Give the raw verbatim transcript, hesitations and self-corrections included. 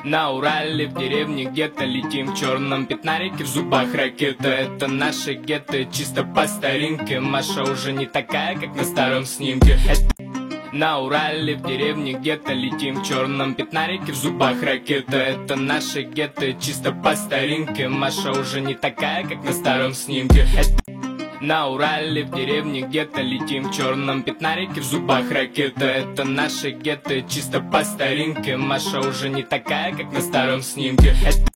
На Урале, в деревне где-то летим в черном пятнарике, в зубах ракета. Это наше гетто, чисто по старинке. Маша уже не такая, как на старом снимке. На Урале, в деревне где-то летим в черном пятнарике, в зубах ракета. Это наше гетто, чисто по старинке. Маша уже не такая, как на старом снимке. На Урале, в деревне где-то летим в черном пятнарике, в зубах ракета. Это наше гетто, чисто по старинке. Маша уже не такая, как на старом снимке.